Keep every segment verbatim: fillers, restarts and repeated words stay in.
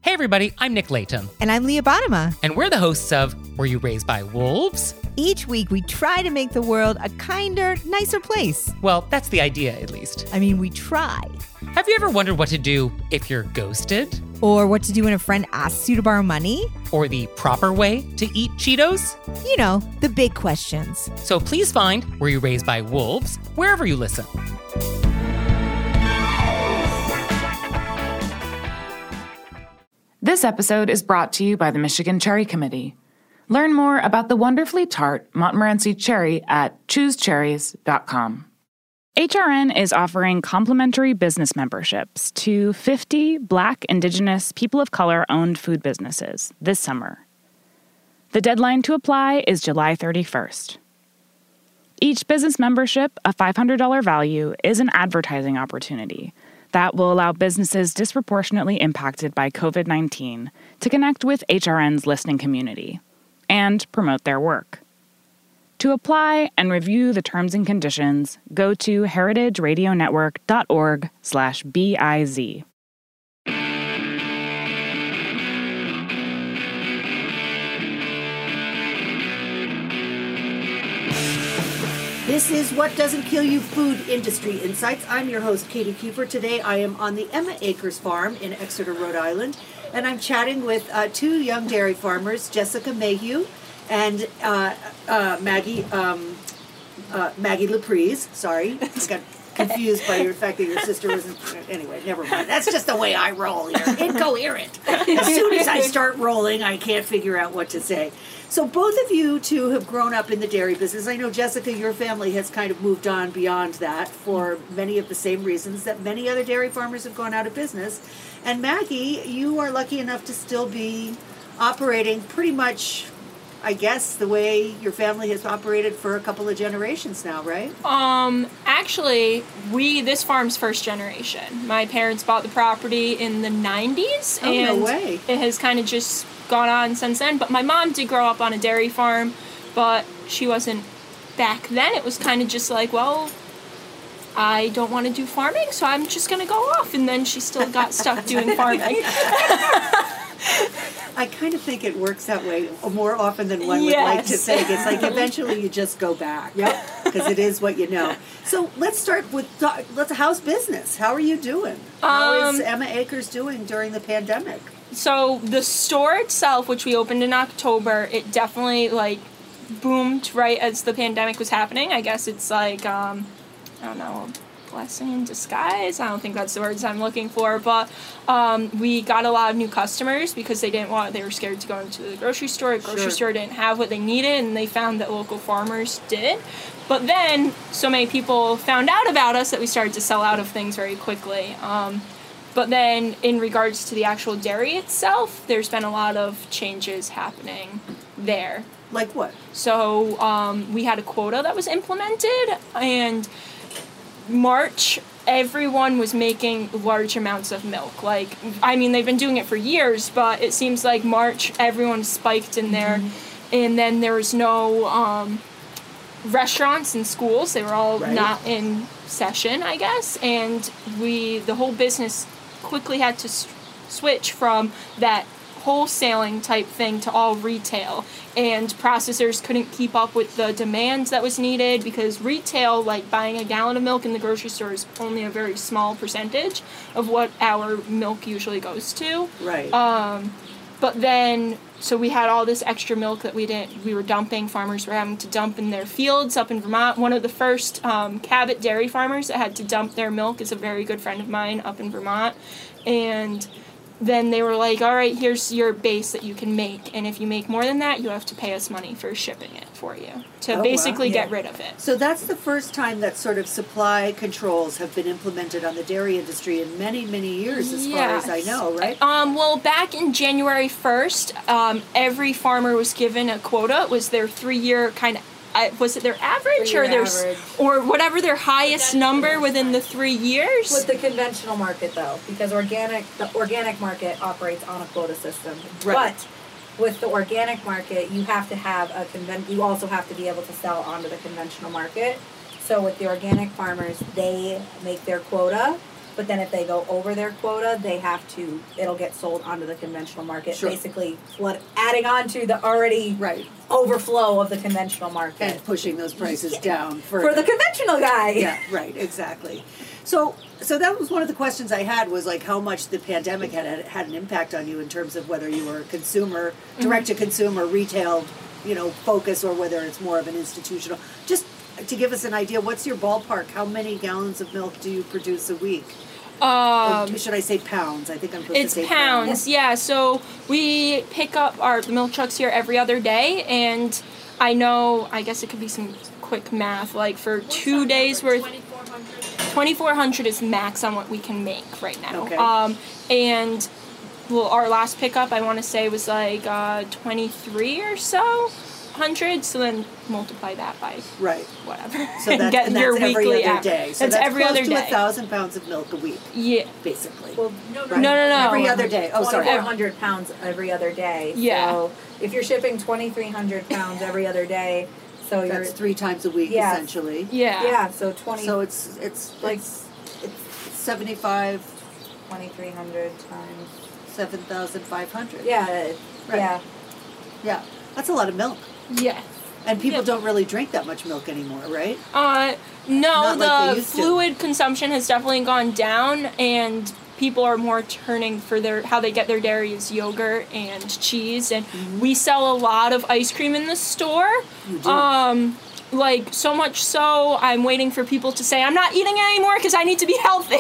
Hey everybody, I'm Nick Layton. And I'm Leah Bottima. And we're the hosts of Were You Raised by Wolves? Each week we try to make the world a kinder, nicer place. Well, that's the idea, at least. I mean, we try. Have you ever wondered what to do if you're ghosted? Or what to do when a friend asks you to borrow money? Or the proper way to eat Cheetos? You know, the big questions. So please find Were You Raised by Wolves wherever you listen. This episode is brought to you by the Michigan Cherry Committee. Learn more about the wonderfully tart Montmorency cherry at choose cherries dot com. H R N is offering complimentary business memberships to fifty Black, Indigenous, people of color-owned food businesses this summer. The deadline to apply is July thirty-first. Each business membership, a five hundred dollars value, is an advertising opportunity that will allow businesses disproportionately impacted by covid nineteen to connect with H R N's listening community and promote their work. To apply and review the terms and conditions, go to heritageradionetwork.org slash BIZ. This is What Doesn't Kill You Food Industry Insights. I'm your host, Katie Cooper. Today I am on the Emma Acres Farm in Exeter, Rhode Island, and I'm chatting with uh, two young dairy farmers, Jessica Mayhew and uh, uh, Maggie um, uh, Maggie Laprise. Sorry, I got confused by the fact that your sister wasn't. Anyway, never mind. That's just the way I roll here. Incoherent. As soon as I start rolling, I can't figure out what to say. So both of you two have grown up in the dairy business. I know, Jessica, your family has kind of moved on beyond that for many of the same reasons that many other dairy farmers have gone out of business. And Maggie, you are lucky enough to still be operating pretty much, I guess, the way your family has operated for a couple of generations now, right? Um, actually, we, this farm's first generation. My parents bought the property in the nineties. Oh, and no way. It has kind of just gone on since then. But my mom did grow up on a dairy farm, but she wasn't back then. It was kind of just like, well, I don't want to do farming, so I'm just going to go off. And then she still got stuck doing farming. I kind of think it works that way more often than one would Yes. like to think. It's like eventually you just go back. Yep. Because it is what you know. So let's start with, let's how's business? How are you doing? How Um, is Emma Acres doing during the pandemic? So the store itself, which we opened in October, it definitely, like, boomed right as the pandemic was happening. I guess it's like, um, I don't know, a blessing in disguise? I don't think that's the words I'm looking for. But um, we got a lot of new customers because they didn't want, they were scared to go into the grocery store. The grocery Sure. store didn't have what they needed, and they found that local farmers did. But then so many people found out about us that we started to sell out of things very quickly. Um, But then, in regards to the actual dairy itself, there's been a lot of changes happening there. Like what? So, um, we had a quota that was implemented, and March, everyone was making large amounts of milk. Like, I mean, they've been doing it for years, but it seems like March, everyone spiked in there, mm-hmm. and then there was no um, restaurants and schools. They were all Right. not in session, I guess, and we, the whole business quickly had to s- switch from that wholesaling type thing to all retail, and processors couldn't keep up with the demand that was needed because retail, like buying a gallon of milk in the grocery store, is only a very small percentage of what our milk usually goes to. Right. Um, but then, so we had all this extra milk that we didn't, we were dumping, farmers were having to dump in their fields up in Vermont. One of the first um, Cabot dairy farmers that had to dump their milk is a very good friend of mine up in Vermont. And then they were like, all right, here's your base that you can make. And if you make more than that, you have to pay us money for shipping it for you to Oh, basically wow. get Yeah. rid of it. So that's the first time that sort of supply controls have been implemented on the dairy industry in many, many years, as far as I Yes. know, right? Um, well, back in January first, um, every farmer was given a quota. It was their three-year kind of, uh, was it their average Three-year or their s- average. or whatever their highest number within the three years? With the conventional market, though, because organic, the organic market operates on a quota system. Right. But with the organic market, you have to have a conven- you also have to be able to sell onto the conventional market. So with the organic farmers, they make their quota, But then if they go over their quota, they have to, it'll get sold onto the conventional market, Sure. basically flood, adding on to the already Right. overflow of the conventional market. And pushing those prices Yeah. down For further. the conventional guy. Yeah, right, exactly. So, so that was one of the questions I had was like how much the pandemic had had an impact on you in terms of whether you were a consumer, direct to consumer, retail, you know, focus, or whether it's more of an institutional. Just to give us an idea, what's your ballpark? How many gallons of milk do you produce a week? Um, or should I say pounds? I think I'm supposed It's to say pounds, yeah. So we pick up our the milk trucks here every other day, and I know, I guess it could be some quick math, like for two days worth, twenty-four hundred is max on what we can make right now. Okay. Um, and well, our last pickup, I want to say, was like uh, twenty-three or so hundred. So then multiply that by Right. whatever. So and that's, get and that's your every weekly other average. day. So that's, that's every close other to day. a thousand pounds of milk a week, Yeah. basically. Well, no, Right. No, no, no. Every other day. Oh, sorry. twenty-four hundred pounds every other day. Yeah. So if you're shipping twenty-three hundred pounds every other day, so you're That's three times a week, Yeah. essentially. Yeah. yeah, so twenty So it's it's Like- it's, it's seventy-five, twenty-three hundred times. seven thousand five hundred. Yeah, it- Right. yeah. Yeah, that's a lot of milk. Yeah. And people Yeah. don't really drink that much milk anymore, right? Uh, no, Not like they the used to. fluid consumption has definitely gone down, and people are more turning for their how they get their dairy is yogurt and cheese, and Mm-hmm. we sell a lot of ice cream in the store. You do. Um, like so much so, I'm waiting for people to say I'm not eating it anymore because I need to be healthy.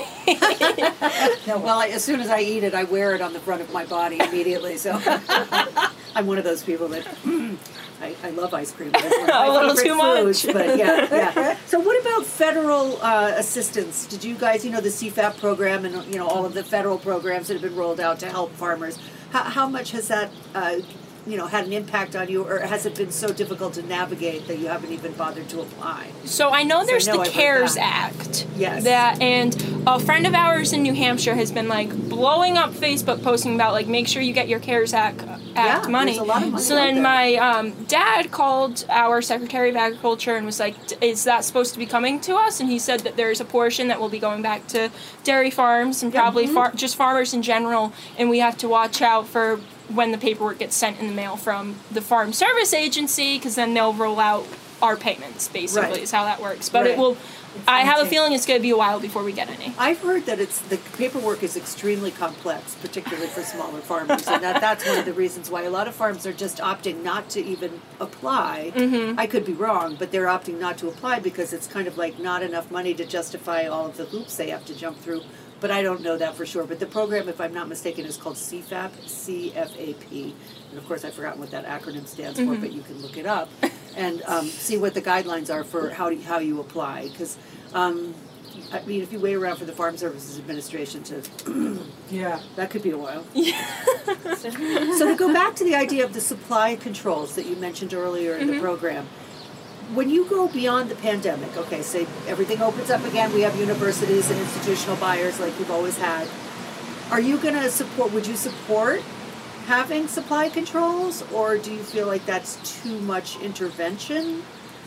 No, well, I, as soon as I eat it, I wear it on the front of my body immediately. So I'm one of those people that I, I love ice cream. But it's one of my A little favorite too much. foods, But yeah, yeah. So what about federal uh, assistance? Did you guys, you know, the C FAP program and you know all of the federal programs that have been rolled out to help farmers? How, how much has that, uh, you know, had an impact on you, or has it been so difficult to navigate that you haven't even bothered to apply? So I know there's know the I've heard CARES that. Act. Yes. That and a friend of ours in New Hampshire has been like blowing up Facebook posting about like make sure you get your CARES Act, Act Yeah, money. there's a lot of money so out then there. my um, dad called our Secretary of Agriculture and was like, "Is that supposed to be coming to us?" And he said that there's a portion that will be going back to dairy farms and probably Mm-hmm. far- just farmers in general, and we have to watch out for when the paperwork gets sent in the mail from the Farm Service Agency, because then they'll roll out our payments, basically, Right. is how that works. But Right. it will, I have a gonna feeling it's going to be a while before we get any. I've heard that it's the paperwork is extremely complex, particularly for smaller farmers, and that, that's one of the reasons why a lot of farms are just opting not to even apply. Mm-hmm. I could be wrong, but they're opting not to apply because it's kind of like not enough money to justify all of the hoops they have to jump through. But I don't know that for sure. But the program, if I'm not mistaken, is called C FAP, C F A P. And of course, I've forgotten what that acronym stands for, but you can look it up and um, see what the guidelines are for how do, how you apply. Because, um, I mean, if you wait around for the Farm Services Administration to, Yeah. that could be a while. So to go back to the idea of the supply controls that you mentioned earlier in the program, when you go beyond the pandemic, okay, say everything opens up again, we have universities and institutional buyers like we've always had. Are you going to support, would you support having supply controls, or do you feel like that's too much intervention?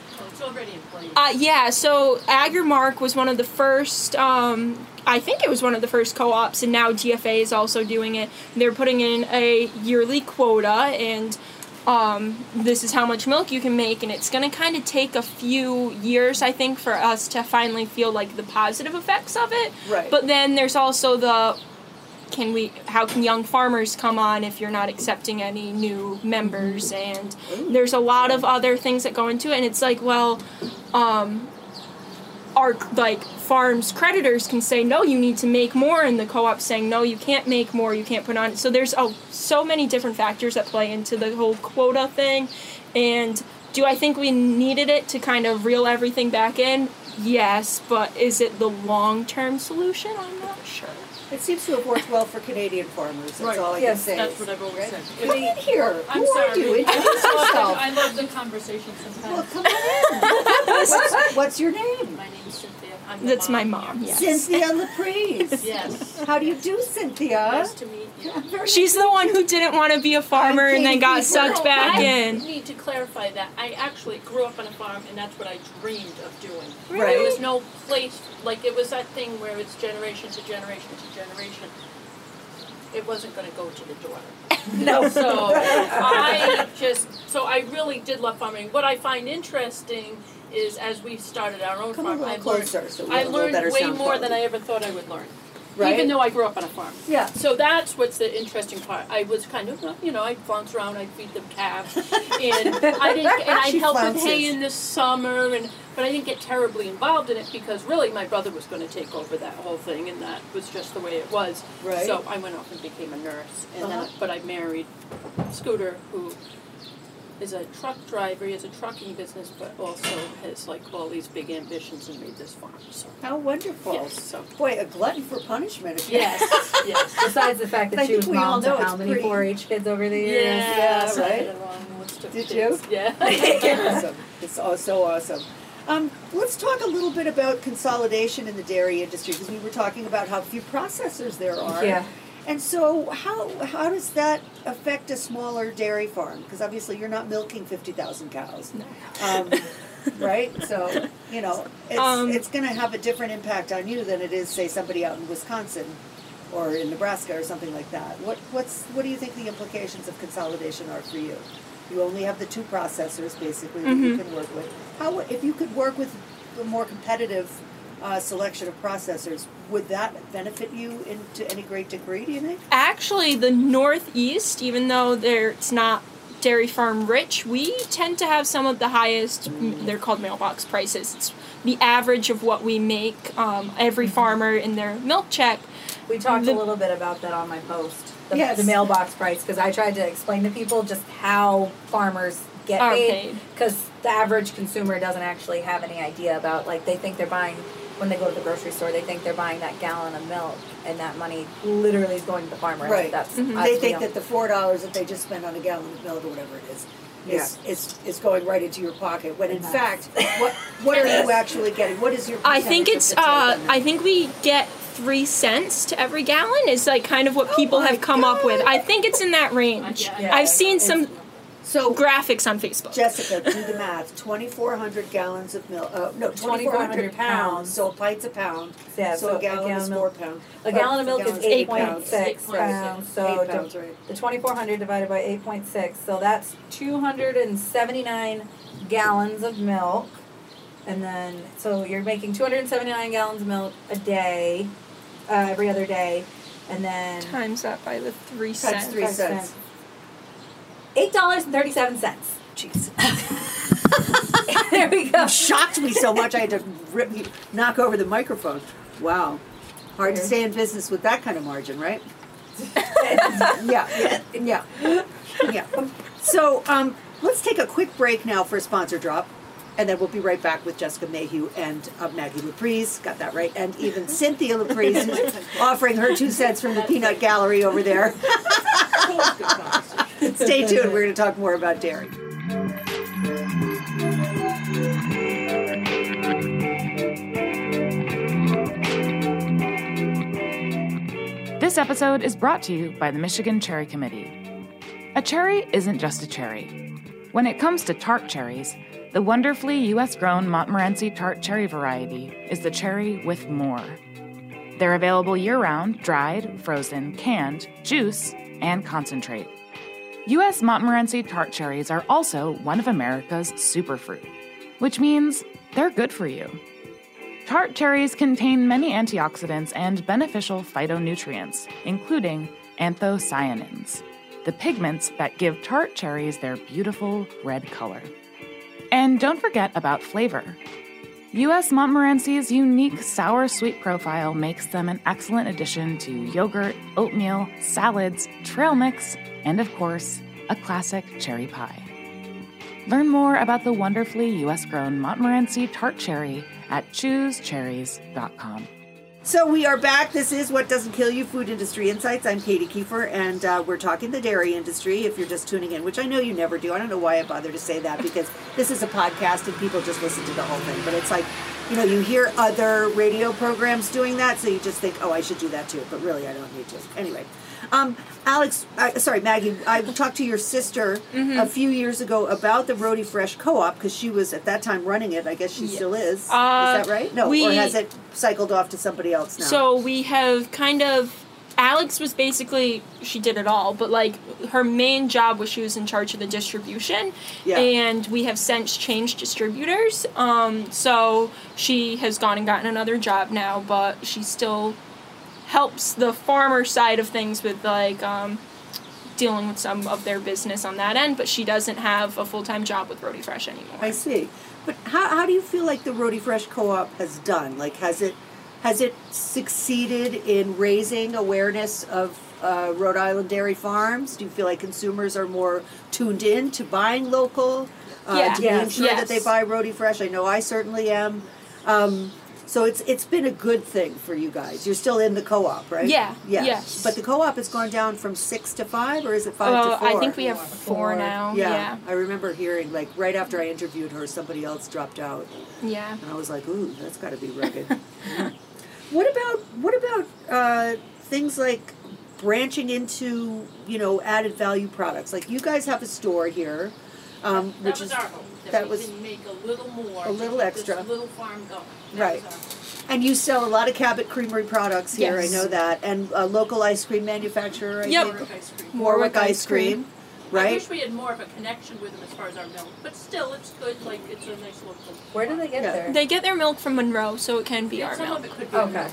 Uh, yeah, so Agrimark was one of the first, um, I think it was one of the first co-ops, and now G F A is also doing it. They're putting in a yearly quota, and um, this is how much milk you can make, and it's going to kind of take a few years, I think, for us to finally feel like the positive effects of it. Right. But then there's also the can we how can young farmers come on if you're not accepting any new members, and there's a lot of other things that go into it, and it's like, well, um our like farms creditors can say no, you need to make more, and the co-op saying no, you can't make more, you can't put on. So there's oh, so many different factors that play into the whole quota thing. And do I think we needed it to kind of reel everything back in? Yes, but is it the long-term solution? I'm not sure. It seems to have worked well for Canadian farmers. That's Right. all I Yes, can say. That's what I've always said. Come in here. I'm Who sorry. are you? Introduce yourself. I love the conversation Well, sometimes. come on in. what's, what's your name? My name is Cynthia. I'm the That's my mom mom, here. yes. Cynthia Laprise. Yes. How do you do, Cynthia? Nice to meet you. Very She's the one who didn't want to be a farmer and then got Katie sucked No, back I in. need to clarify that. I actually grew up on a farm, and that's what I dreamed of doing. Right. There was no place, like it was that thing where it's generation to generation to generation. It wasn't going to go to the daughter. No. So I just, so I really did love farming. What I find interesting is as we started our own Come a farm, little I learned, closer so we I have a little learned better way sound more than quality. I ever thought I would learn. Right? Even though I grew up on a farm. Yeah. So that's what's the interesting part. I was kind of, you know, I'd flounce around, I'd feed them calves, and I didn't, and I'd She help flounces. with hay in the summer, and but I didn't get terribly involved in it because really my brother was going to take over that whole thing, and that was just the way it was. Right. So I went off and became a nurse, and Uh-huh. then but I married Scooter, who is a truck driver. He has a trucking business, but also has like all these big ambitions and made this farm. So How wonderful. yes, so Boy, a glutton for punishment. if you- yes, yes. Besides the fact that I she think was we all mom to know how it's many pretty- four H kids over the years. Yeah, right? I had a long list of Did kids. you? Yeah. awesome. It's all so awesome. Um, let's talk a little bit about consolidation in the dairy industry because we were talking about how few processors there are. Yeah. And so, how how does that affect a smaller dairy farm? Because obviously, you're not milking fifty thousand cows, no. um, right? So, you know, it's Um, it's going to have a different impact on you than it is, say, somebody out in Wisconsin or in Nebraska or something like that. What what's what do you think the implications of consolidation are for you? You only have the two processors basically that you can work with. How if you could work with a more competitive uh, selection of processors, would that benefit you in, to any great degree, do you think? Actually, the Northeast, even though there it's not dairy farm rich, we tend to have some of the highest, they're called mailbox prices. It's the average of what we make, um, every farmer in their milk check. We talked The- a little bit about that on my post, the, Yes. the mailbox price, because I tried to explain to people just how farmers get Are paid, paid. because the average consumer doesn't actually have any idea about, like, they think they're buying, when they go to the grocery store, they think they're buying that gallon of milk, and that money literally is going to the farmer. Like, Right. that's Mhm. us, They we think don't- that the four dollars that they just spent on a gallon of milk or whatever it is, is, is, is going right into your pocket. When in And fact, what what are you actually getting? What is your I think percentage it's, of the take uh, on that? I think we get three cents to every gallon is like kind of what people Oh my have come up with. God. I think it's in that range. Yeah. I've seen some so graphics on Facebook. Jessica, do the math. twenty-four hundred gallons of milk. Uh, no, twenty-four hundred pounds. So a pint's a pound. Yeah, so, so a a gallon gallon is of four milk- pounds. A gallon of milk gallon is eight pounds. point six Eight point pounds, six. so Eight pounds, di- right. the twenty-four hundred divided by eight point six, so that's two hundred seventy-nine gallons of milk. And then, so you're making two hundred seventy-nine gallons of milk a day, uh, every other day, and then Times that by the three Times cents. three cents. eight dollars and thirty-seven cents. Jeez. There we go. You shocked me so much I had to rip, knock over the microphone. Wow. Hard to stay in business with that kind of margin, right? yeah, yeah, yeah, yeah. So um, let's take a quick break now for a sponsor drop, and then we'll be right back with Jessica Mayhew and uh, Maggie Laprise, got that right, and even Cynthia Laprise, who's offering her two cents from the peanut gallery over there. Stay tuned, we're going to talk more about dairy. This episode is brought to you by the Michigan Cherry Committee. A cherry isn't just a cherry. When it comes to tart cherries, the wonderfully U S-grown Montmorency tart cherry variety is the cherry with more. They're available year-round, dried, frozen, canned, juice, and concentrate. U S Montmorency tart cherries are also one of America's superfruit, which means they're good for you. Tart cherries contain many antioxidants and beneficial phytonutrients, including anthocyanins, the pigments that give tart cherries their beautiful red color. And don't forget about flavor. U S Montmorency's unique sour-sweet profile makes them an excellent addition to yogurt, oatmeal, salads, trail mix, and of course, a classic cherry pie. Learn more about the wonderfully U S-grown Montmorency tart cherry at choose cherries dot com. So we are back. This is What Doesn't Kill You, Food Industry Insights. I'm Katie Kiefer, and uh, we're talking the dairy industry, if you're just tuning in, which I know you never do. I don't know why I bother to say that, because this is a podcast and people just listen to the whole thing. But it's like, you know, you hear other radio programs doing that, so you just think, oh, I should do that too. But really, I don't need to. Anyway, um, Alex, uh, sorry, Maggie, I talked to your sister Mm-hmm. a few years ago about the Roti Fresh Co-op because she was at that time running it. I guess she Yes. still is. Uh, is that right? No, we- or has it cycled off to somebody else now? So we have kind of, Alex was basically, she did it all, but like her main job was she was in charge of the distribution. Yeah. And we have since changed distributors. Um, so she has gone and gotten another job now, but she still helps the farmer side of things with like um, dealing with some of their business on that end, but she doesn't have a full-time job with Roti Fresh anymore. I see. But how, how do you feel like the Roti Fresh Co-op has done? Like, has it has it succeeded in raising awareness of uh, Rhode Island dairy farms? Do you feel like consumers are more tuned in to buying local, uh, Yeah. to Yes. being sure Yes. that they buy Roti Fresh? I know I certainly am. Um, so it's it's been a good thing for you guys. You're still in the co-op, right? Yeah, Yes. yes. But the co-op has gone down from six to five, or is it five Uh, to four? I think we have four, now. Yeah, Yeah. I remember hearing, like, right after I interviewed her, somebody else dropped out. Yeah. And I was like, ooh, that's got to be rugged. What about, what about uh, things like branching into, you know, added value products? Like, you guys have a store here, um, That which was is, our hope, that that we was- can make a little more. a little to keep extra. This little farm going. That Right. was our hope. and you sell a lot of Cabot Creamery products here, Yes. I know that, and a local ice cream manufacturer, I Yep. think. Warwick ice cream. Warwick Warwick Ice Ice Cream. Cream, I right? wish we had more of a connection with them as far as our milk, but still, it's good. Like it's a nice local. Where do they get Yeah. there? They get their milk from Monroe, so it can be Yeah, our some milk. of it could be. Okay. milk.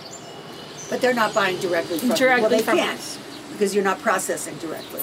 But they're not buying directly from Directly well, they from can't, us. because you're not processing directly.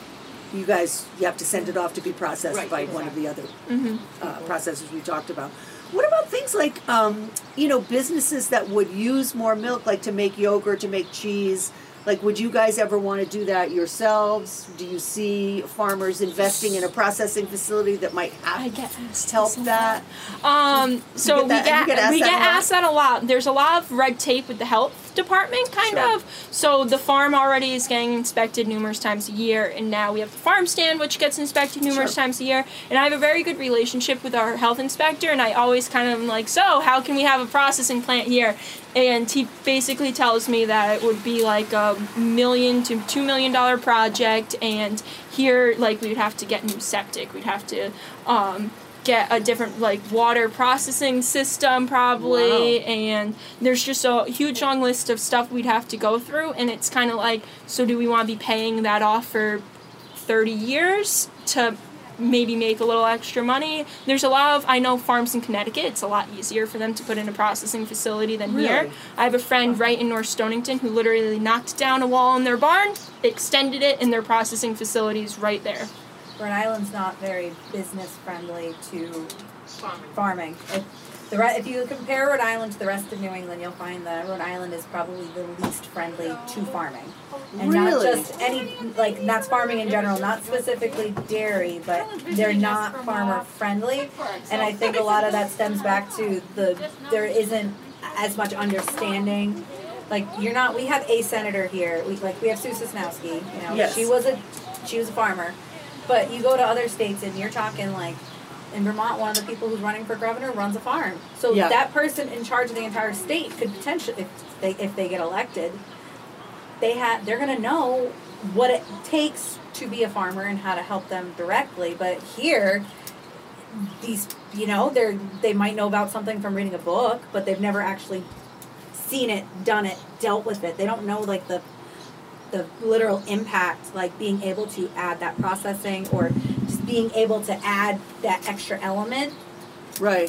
You guys, you have to send it off to be processed Right, by one of the other Mm-hmm. uh, processors we talked about. What about things like, um, you know, businesses that would use more milk, like to make yogurt, to make cheese? Like, would you guys ever want to do that yourselves? Do you see farmers investing in a processing facility that might I have get asked help this a that? Um, so get we that- get, you get asked we that get a lot? asked that a lot. There's a lot of red tape with the health department, kind Sure. of. So the farm already is getting inspected numerous times a year, and now we have the farm stand, which gets inspected numerous Sure. times a year. And I have a very good relationship with our health inspector, and I always kind of am like, so how can we have a processing plant here? And he basically tells me that it would be like a million to two million dollar project, and here, like, we would have to get new septic. We'd have to um, get a different, like, water processing system probably, Wow. and there's just a huge long list of stuff we'd have to go through, and it's kind of like, so do we want to be paying that off for thirty years to maybe make a little extra money? There's a lot of, I know farms in Connecticut, it's a lot easier for them to put in a processing facility than here. Really? I have a friend right in North Stonington who literally knocked down a wall in their barn, extended it, and their processing facilities right there. Rhode Island's not very business friendly to Farming. farming. If, the re- if you compare Rhode Island to the rest of New England, you'll find that Rhode Island is probably the least friendly to farming. And not Really? just any, like, that's farming in general, not specifically dairy, but they're not farmer friendly. And I think a lot of that stems back to the, there isn't as much understanding. Like, you're not, we have a senator here, we, like, we have Sue Sosnowski, you know, Yes. she was a, she was a farmer. But you go to other states and you're talking like, in Vermont, one of the people who's running for governor runs a farm. So Yeah. that person in charge of the entire state could potentially, if they if they get elected, they have they're gonna know what it takes to be a farmer and how to help them directly. But here, these you know they're they might know about something from reading a book, but they've never actually seen it, done it, dealt with it. They don't know like the the literal impact, like being able to add that processing or just being able to add that extra element. Right.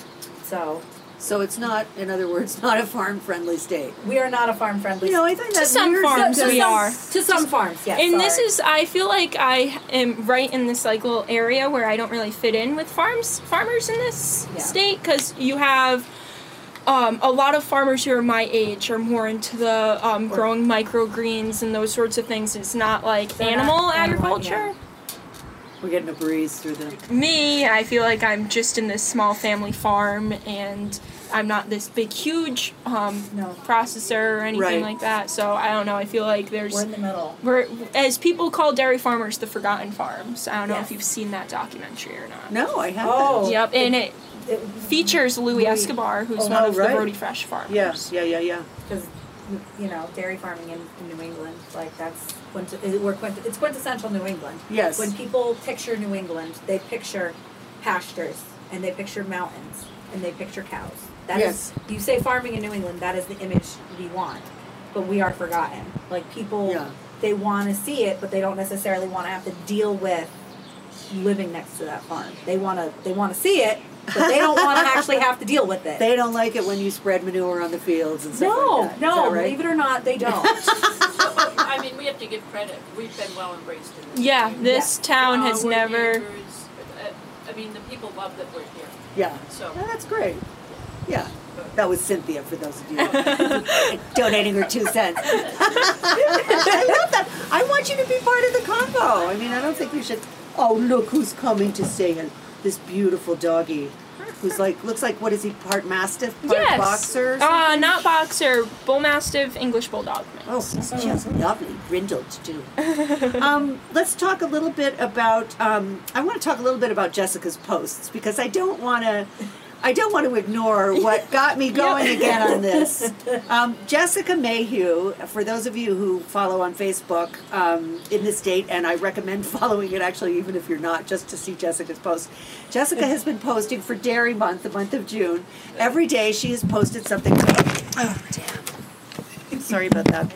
So So it's not, in other words, not a farm-friendly state. we are not a farm friendly. You know, I find that some weird farms because- we are. To some farms, yes. And this sorry. is, I feel like I am right in this like little area where I don't really fit in with farms, farmers in this Yeah. state, because you have um, a lot of farmers who are my age are more into the um, growing microgreens and those sorts of things. It's not like They're animal not animal, agriculture. yeah. We're getting a breeze through the... Me, I feel like I'm just in this small family farm, and I'm not this big, huge um, No. processor or anything Right. like that. So I don't know. I feel like there's We're in the middle. we're as people call dairy farmers the forgotten farms. I don't know Yes. if you've seen that documentary or not. No, I haven't. Oh. Yep, and it it features Louis Louis- Escobar, who's Oh, one of right. the Rody Fresh farmers. Yes, yeah, yeah, yeah. because you know dairy farming in, in New England, like that's quint- it- we're quint- it's quintessential New England. Yes. When people picture New England, they picture pastures and they picture mountains and they picture cows. That is, Yes. you say farming in New England, that is the image we want, but we are forgotten. Like people, Yeah. they want to see it, but they don't necessarily want to have to deal with living next to that farm. They want to they want to see it, but they don't want to actually have to deal with it. They don't like it when you spread manure on the fields and stuff no, like that. Is no, that right? believe it or not, they don't. But, I mean, we have to give credit. We've been well embraced in this. Yeah, community. this town Uh, has we're never. neighbors. Uh, I mean, the people love that we're here. Yeah. So. Oh, that's great. Yeah. That was Cynthia, for those of you donating her two cents. I love that. I want you to be part of the convo. I mean, I don't think you should. Oh, look who's coming to say hello. This beautiful doggy, who's like looks like what is he? Part mastiff, part Yes. boxer. or Uh, something? not boxer, bull mastiff, English bulldog mix. Oh, he's just lovely, brindled too. um, let's talk a little bit about. Um, I want to talk a little bit about Jessica's posts because I don't want to. I don't want to ignore what got me going again on this. Um, Jessica Mayhew, for those of you who follow on Facebook um, in this date, and I recommend following it actually, even if you're not, just to see Jessica's posts. Jessica has been posting for Dairy Month, the month of June. Every day she has posted something. Oh, damn. Sorry about that.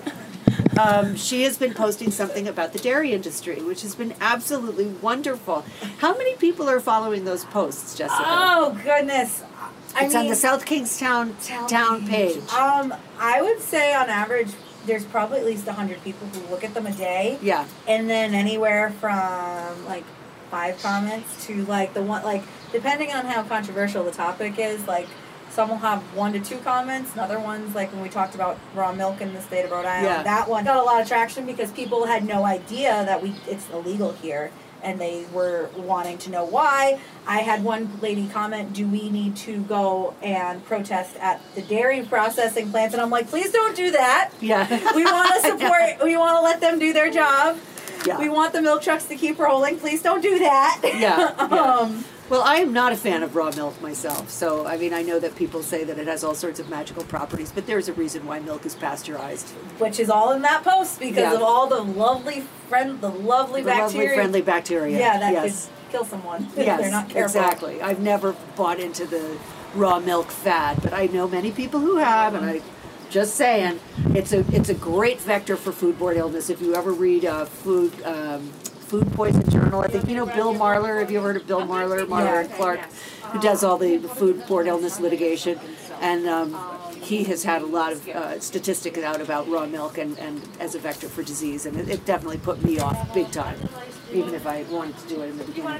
Um, she has been posting something about the dairy industry, which has been absolutely wonderful. How many people are following those posts, Jessica? Oh goodness! I It's mean, on the South Kingstown Town town page. Um, I would say on average, there's probably at least a hundred people who look at them a day. Yeah. And then anywhere from like five comments to like the one like depending on how controversial the topic is, like some will have one to two comments, and other ones like when we talked about raw milk in the state of Rhode Island, Yeah. that one got a lot of traction because people had no idea that we it's illegal here. And they were wanting to know why. I had one lady comment, do we need to go and protest at the dairy processing plants? And I'm like, please don't do that. Yeah. We want to support, we want to let them do their job. Yeah. We want the milk trucks to keep rolling. Please don't do that. Yeah, yeah. um, Well, I am not a fan of raw milk myself. So, I mean, I know that people say that it has all sorts of magical properties, but there's a reason why milk is pasteurized. which is all in that post because Yeah. of all the lovely friend, the lovely The bacteria. lovely, friendly bacteria. Yeah, that yes. could kill someone if Yes, they're not careful. exactly. I've never bought into the raw milk fad, but I know many people who have, and I just saying, it's a it's a great vector for foodborne illness. If you ever read a food um, food poison journal, I think you know Bill Marler. Have you ever heard of Bill Marler, Marler and Clark, who does all the foodborne illness litigation, and um, he has had a lot of uh, statistics out about raw milk and, and as a vector for disease, and it, it definitely put me off big time, even if I wanted to do it in the beginning.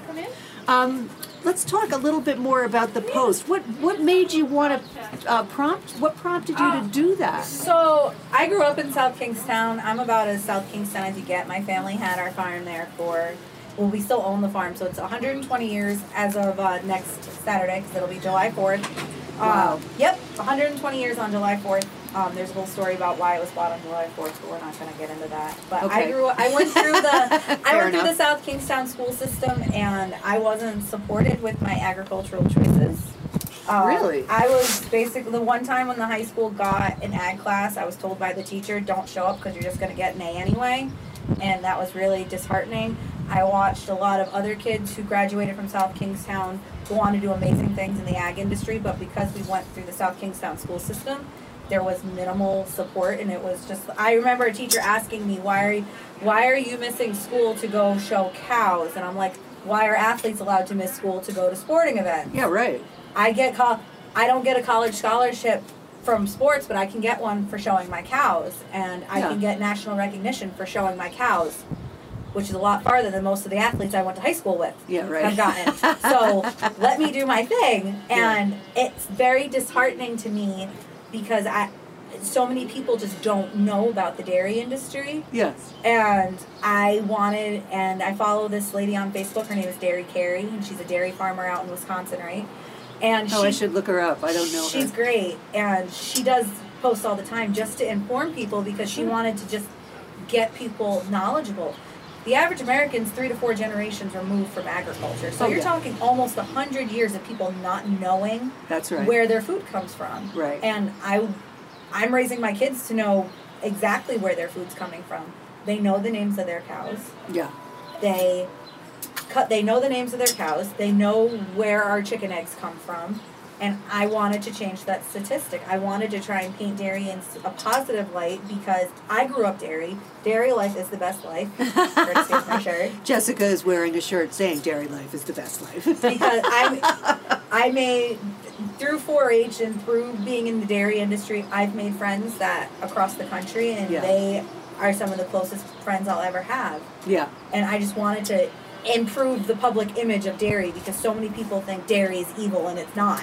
Um, let's talk a little bit more about the post. What what made you want to uh, prompt? What prompted you to do that? So I grew up in South Kingstown. I'm about as South Kingstown as you get. My family had our farm there for, well, we still own the farm, so it's one hundred twenty years as of uh, next Saturday, because it'll be July fourth. Wow. Um, yep, one hundred twenty years on July fourth. Um, there's a whole story about why it was bought on July fourth, but we're not going to get into that. But Okay. I grew up, I went through the, I Fair went through the enough. South Kingstown school system, and I wasn't supported with my agricultural choices. Um, Really? I was basically, the one time when the high school got an ag class, I was told by the teacher, don't show up because you're just going to get an A anyway. And that was really disheartening. I watched a lot of other kids who graduated from South Kingstown go on to do amazing things in the ag industry, but because we went through the South Kingstown school system, there was minimal support, and it was just, I remember a teacher asking me, why are you, why are you missing school to go show cows? And I'm like, why are athletes allowed to miss school to go to sporting events? Yeah, right. I get col- I don't get a college scholarship from sports, but I can get one for showing my cows, and I Yeah. can get national recognition for showing my cows, which is a lot farther than most of the athletes I went to high school with Yeah, right. have gotten. So let me do my thing, and it's very disheartening to me because I, so many people just don't know about the dairy industry. Yes. And I wanted, and I follow this lady on Facebook. Her name is Dairy Carey, and she's a dairy farmer out in Wisconsin, right? And Oh, she, I should look her up. I don't know she's her. great, and she does posts all the time just to inform people because she wanted to just get people knowledgeable. The average American's three to four generations removed from agriculture. So Oh, you're yeah. talking almost a hundred years of people not knowing That's right. where their food comes from. Right. And I, I'm raising my kids to know exactly where their food's coming from. They know the names of their cows. Yeah. They cut. They know the names of their cows. They know where our chicken eggs come from. And I wanted to change that statistic. I wanted to try and paint dairy in a positive light because I grew up dairy. Dairy life is the best life. Courtesy of my shirt. Jessica is wearing a shirt saying dairy life is the best life. Because I, I made, through four H and through being in the dairy industry, I've made friends that across the country, and Yeah. they are some of the closest friends I'll ever have. Yeah. And I just wanted to improve the public image of dairy because so many people think dairy is evil, and it's not.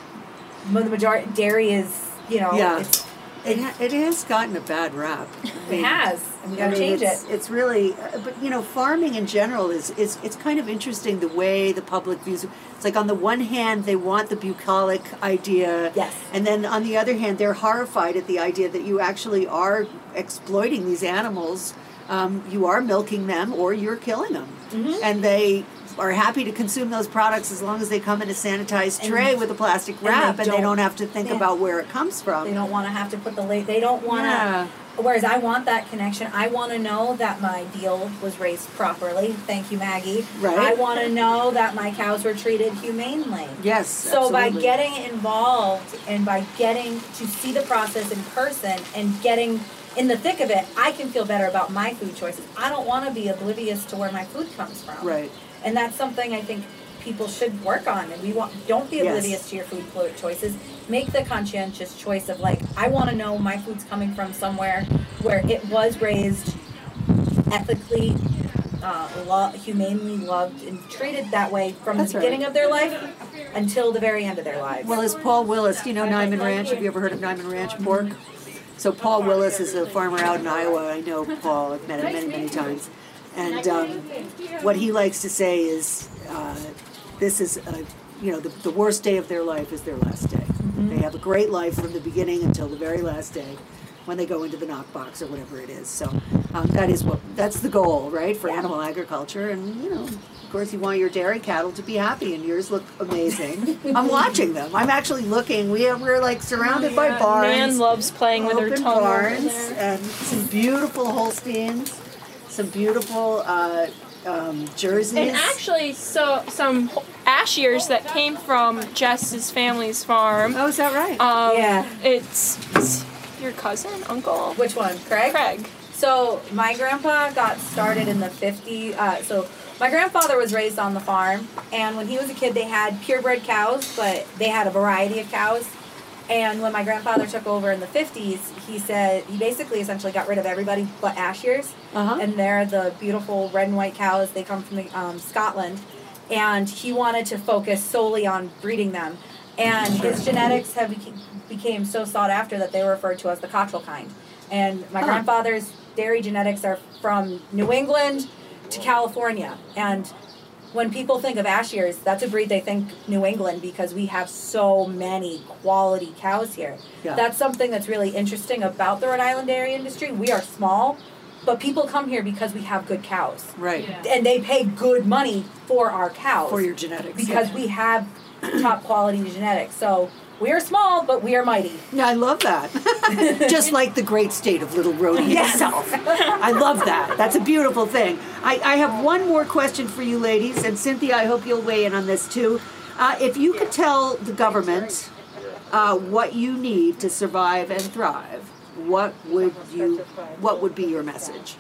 The majority dairy is, you know, Yeah. it's, It, ha- it has gotten a bad rap. I it mean, has, and we I got to mean, change it's, it. It's really, uh, but you know, farming in general is, is it's kind of interesting the way the public views it. It's like on the one hand they want the bucolic idea, Yes. and then on the other hand they're horrified at the idea that you actually are exploiting these animals. Um, you are milking them or you're killing them, Mm-hmm. and they are happy to consume those products as long as they come in a sanitized And- tray with a plastic they wrap, and they don't- don't have to think yeah. about where it comes from. They don't want to have to put the late. They don't want to. Yeah. Whereas I want that connection. I want to know that my deal was raised properly. Thank you, Maggie. Right. I want to know that my cows were treated humanely. Yes. So by absolutely. getting involved and by getting to see the process in person and getting in the thick of it, I can feel better about my food choices. I don't want to be oblivious to where my food comes from. Right. And that's something I think people should work on. And we want don't be Yes. oblivious to your food flo- choices. Make the conscientious choice of like, I want to know my food's coming from somewhere where it was raised ethically, uh, lo- humanely loved, and treated that way from That's the right. beginning of their life until the very end of their lives. Well, as Paul Willis, do you know Nyman Ranch? Have you ever heard of Nyman Ranch pork? So Paul Willis is a farmer out in Iowa. I know Paul. I've met him many, many times. And um, what he likes to say is, uh, this is, a, you know, the, the worst day of their life is their last day. They have a great life from the beginning until the very last day when they go into the knock box or whatever it is. So um, that is what, that's the goal, right, for animal agriculture. And, you know, of course, you want your dairy cattle to be happy, and yours look amazing. I'm watching them. I'm actually looking. We have, we're like surrounded by barns. Nan loves playing with her open tongue over barns, there. and some beautiful Holsteins, some beautiful uh, um, jerseys. And actually, so some ash ears that came from Jess's family's farm. Oh, is that right? Um, Yeah. It's, it's your cousin, uncle, Which one, Craig? Craig. So my grandpa got started in the fifties. Uh, so my grandfather was raised on the farm, and when he was a kid, they had purebred cows, but they had a variety of cows. And when my grandfather took over in the fifties, he said he basically essentially got rid of everybody but ash ears. Uh-huh. And they're the beautiful red and white cows. They come from um, Scotland. And he wanted to focus solely on breeding them. And his genetics have beca- became so sought after that they were referred to as the Cottrell kind. And my Huh. grandfather's dairy genetics are from New England to California. And when people think of ash ears, that's a breed they think New England because we have so many quality cows here. Yeah. That's something that's really interesting about the Rhode Island dairy industry. We are small, but people come here because we have good cows. Right. And they pay good money for our cows. For your genetics. Because we have top quality genetics. So we are small, but we are mighty. Yeah, I love that. Just like the great state of Little Rhodey itself. I love that. That's a beautiful thing. I, I have one more question for you ladies, and Cynthia, I hope you'll weigh in on this too. Uh, if you could tell the government uh, what you need to survive and thrive, what would you? What would be your message,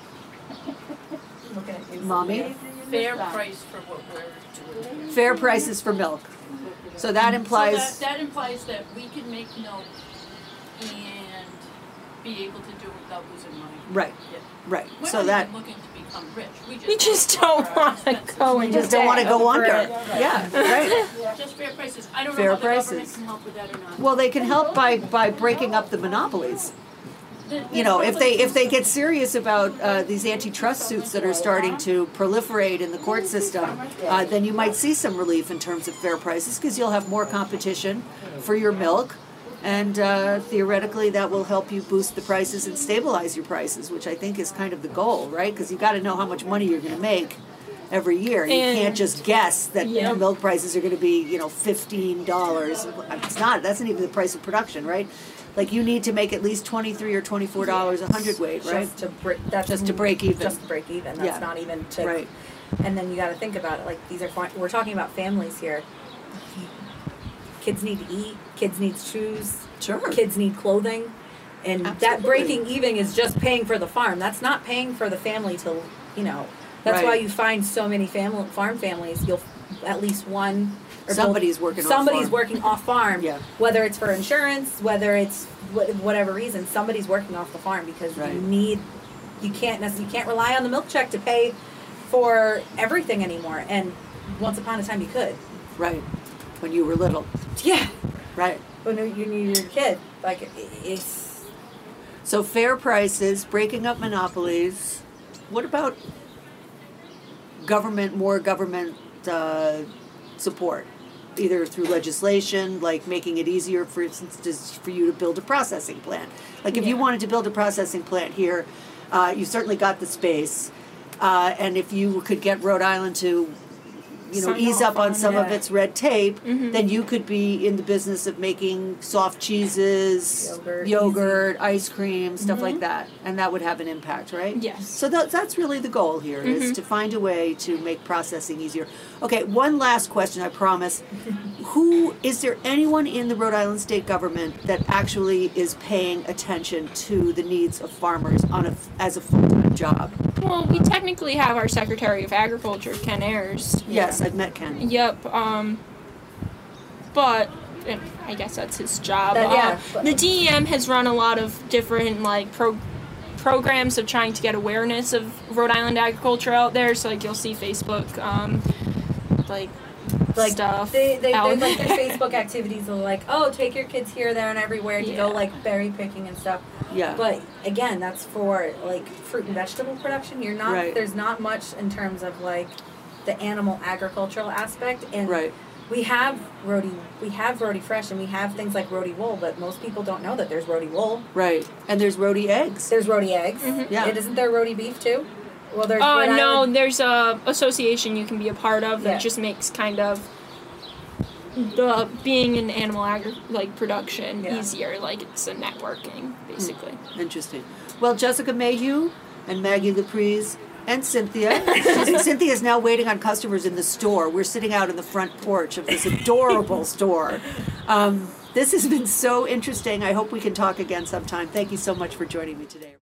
Mommy? Fair price for what we're doing. Fair prices for milk. So that implies. So that, that implies that we can make milk and be able to do it without losing money. Right. Yeah. Right. We're So not that. even looking to become rich. We just, We just wanna don't cover our want to expenses. go We into just don't want to debt go over under. it. Yeah. Right. Just fair prices. I don't Fair know how the prices. government can help with that or not. Well, they can help by, by breaking up the monopolies. The- the You know, if they if they monopolies- get serious about uh, these antitrust suits that are starting to proliferate in the court system, uh, then you might see some relief in terms of fair prices because you'll have more competition for your milk. And uh, theoretically, that will help you boost the prices and stabilize your prices, which I think is kind of the goal, right? Because you've got to know how much money you're going to make every year. You And- can't just guess that Yeah. milk prices are going to be, you know, fifteen dollars. It's not. That's not even the price of production, right? Like you need to make at least twenty-three or twenty-four dollars a hundredweight, right? Just to break. That's Just to break even. Just to break even. That's Yeah. not even to. Right. And then you got to think about it. Like these are fun, we're talking about families here. Kids need to eat. Kids need shoes. Sure. Kids need clothing, and that Absolutely. breaking even is just paying for the farm. That's not paying for the family to, you know. That's Right. why you find so many family farm families. You'll at least one. Or both- Somebody's working off Somebody's farm. working off farm. Yeah. Whether it's for insurance, whether it's wh- whatever reason, somebody's working off the farm because Right. you need. You can't necess- you can't rely on the milk check to pay for everything anymore. And once upon a time, you could. Right. When you were little. Yeah. Right. When you need your kid, like it- it's. So fair prices, breaking up monopolies. What about government, more government uh, support? Either through legislation, like making it easier, for instance, just for you to build a processing plant. Like if you Yeah. wanted to build a processing plant here, uh, you certainly got the space. Uh, and if you could get Rhode Island to, you know, Sign ease off up on on some of it. its red tape, then you could be in the business of making soft cheeses, Yogurt, yogurt, ice cream, stuff like that, and that would have an impact, right? Yes. So that, that's really the goal here, is to find a way to make processing easier. Okay, one last question, I promise. Who is there anyone in the Rhode Island state government that actually is paying attention to the needs of farmers on a as a full-time job? Well, we technically have our Secretary of Agriculture, Ken Ayers. Yes, I've met Ken. Yep. Um, but eh, I guess that's his job. That- yeah, Uh, but- the D E M has run a lot of different like pro- programs of trying to get awareness of Rhode Island agriculture out there. So like you'll see Facebook, um, like, like stuff they they, out they like their there. Facebook activities are like, oh, take your kids here, there, and everywhere to go Yeah. like berry picking and stuff. Yeah. But again, that's for like fruit and vegetable production. You're not Right. there's not much in terms of like the animal agricultural aspect. And Right. we have Rhody we have Rhody Fresh and we have things like Rhody wool, but most people don't know that there's Rhody wool. Right. And there's Rhody eggs. There's Rhody eggs. Yeah. And isn't there Rhody beef too? Well, there's Uh, Rhode no, Island- there's a association you can be a part of that Yeah. just makes kind of the being in animal agri- like production Yeah. easier. Like it's a networking basically. Interesting. Well, Jessica Mayhew and Maggie Laprise and Cynthia. She's- Cynthia is now waiting on customers in the store. We're sitting out in the front porch of this adorable store. Um, this has been so interesting. I hope we can talk again sometime. Thank you so much for joining me today.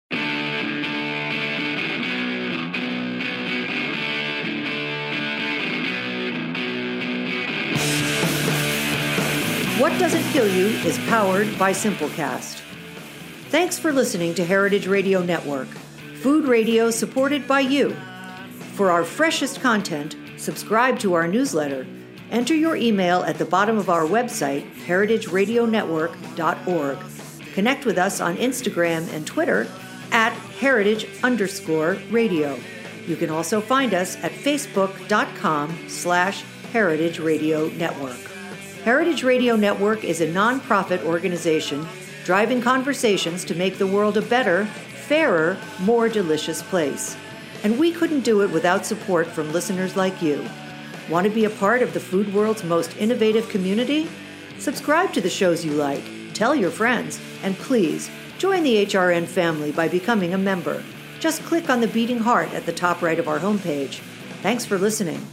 What Doesn't Kill You is powered by Simplecast. Thanks for listening to Heritage Radio Network, food radio supported by you. For our freshest content, subscribe to our newsletter. Enter your email at the bottom of our website, heritage radio network dot org. Connect with us on Instagram and Twitter at heritage underscore radio. You can also find us at facebook.com slash heritage radio network. Heritage Radio Network is a nonprofit organization driving conversations to make the world a better, fairer, more delicious place. And we couldn't do it without support from listeners like you. Want to be a part of the food world's most innovative community? Subscribe to the shows you like, tell your friends, and please join the H R N family by becoming a member. Just click on the beating heart at the top right of our homepage. Thanks for listening.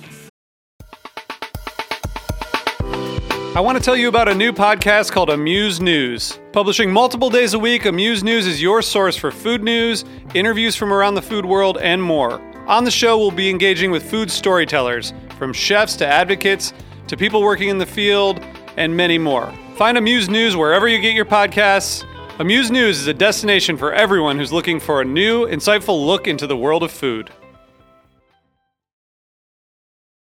I want to tell you about a new podcast called Amuse News. Publishing multiple days a week, Amuse News is your source for food news, interviews from around the food world, and more. On the show, we'll be engaging with food storytellers, from chefs to advocates to people working in the field, and many more. Find Amuse News wherever you get your podcasts. Amuse News is a destination for everyone who's looking for a new, insightful look into the world of food.